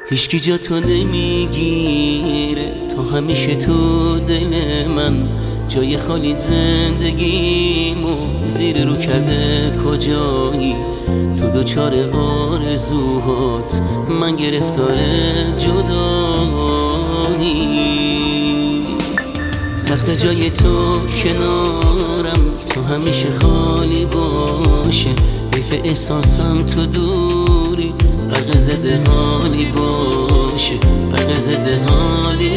هیچکی جا تو نمیگیره، تو همیشه تو دل من جای خالی زندگیمو زیر رو کرده کجایی؟ تو دوچار آرزوهات من گرفتار جدایی. سخت جای تو کنارم، تو همیشه خالی باشه. حیف احساسم تو دوری، غرق زده حالی باشه، غرق زده حالی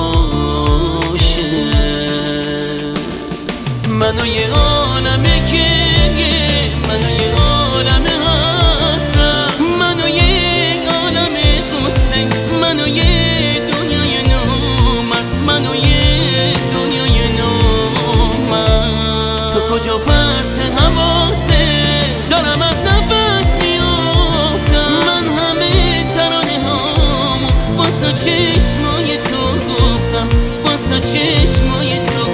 باشه. منو یه عالمه که منو یه عالمه هستم، منو یک عالمه قصه، منو یه دنیای نومد، منو یه دنیای نومد. تو کجا پرت حواسه دارم از نفس میافتم، من همه ترانه هامو واسه چشمای تو گفتم، واسه چشمای تو گفتم.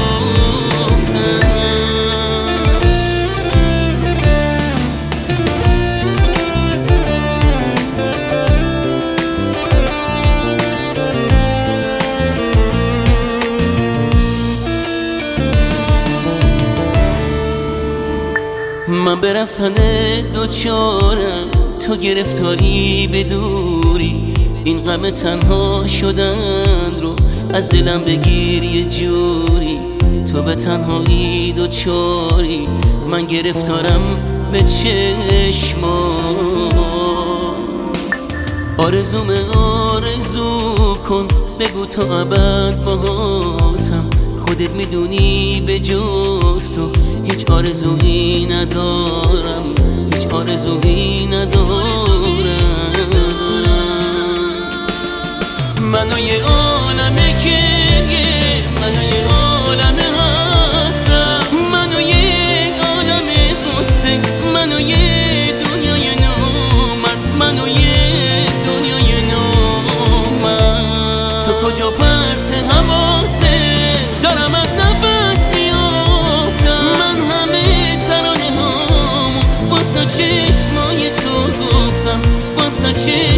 من به رفتن دوچارم، تو گرفتاری به دوری. این غم تنها شدن رو از دلم بگیر یه جوری. تو به تنهایی دوچاری، من گرفتارم به چشما. آرزوم آرزو کن، بگو تا ابد باهاتم. خودت میدونی به جز تو هیچ آرزویی ندارم، هیچ آرزویی ندارم. منو یه عالمه که منو یه عالمه هستم، منو یک عالمه قصه، منو یه دنیای نومد، منو یه دنیای نومد. تو کجا پرت حواسه دارم از نفس میافتم، من همه ترانه هامو واسه چشمای تو گفتم، واسه